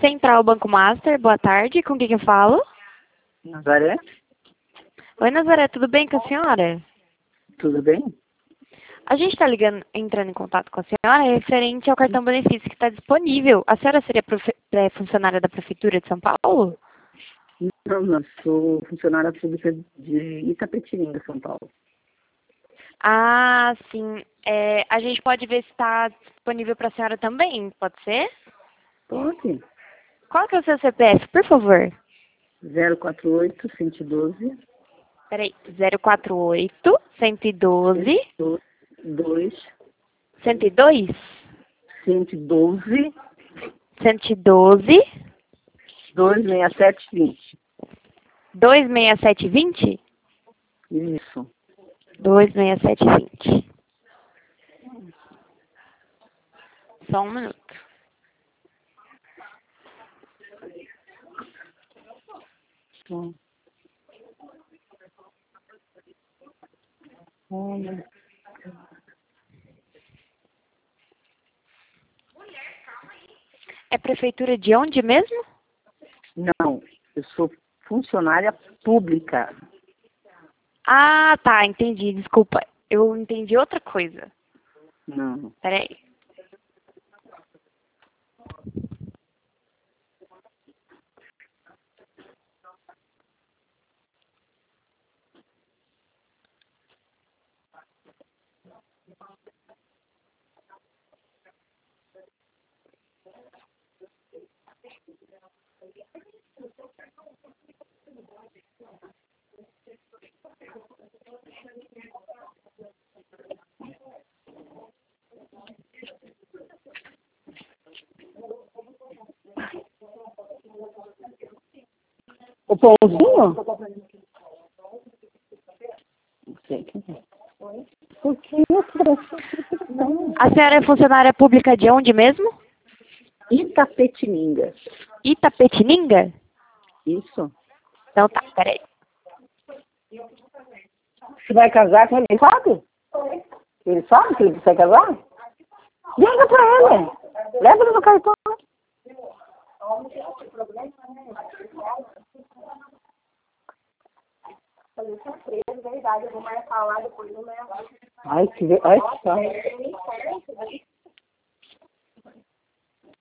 Central Banco Master, boa tarde. Com quem que eu falo? Nazaré, Oi, Nazaré, tudo bem com a senhora? tudo bem? A gente está entrando em contato com a senhora referente ao cartão benefício que está disponível. A senhora seria funcionária da Prefeitura de São Paulo? Não, sou funcionária pública de Itapetininga, São Paulo. Ah, sim. A gente pode ver se está disponível para a senhora também, pode ser? Pode. Qual que é o seu CPF, por favor? 048 112 Peraí, 048 112 2 102 112 112 26720. 26720? Isso. 26720. Só um minuto. Hum. É prefeitura de onde mesmo? Não, eu sou funcionária pública. Ah, tá, entendi. Desculpa. Eu entendi outra coisa. Não. Peraí. O pãozinho? Não sei quem é. Por que A senhora é funcionária pública de onde mesmo? Itapetininga. Itapetininga? Isso. Então tá, peraí. Você vai casar com ele? Ele sabe? Ele sabe que ele vai casar? Liga pra ele. Leva ele no cartão. Ai, que só.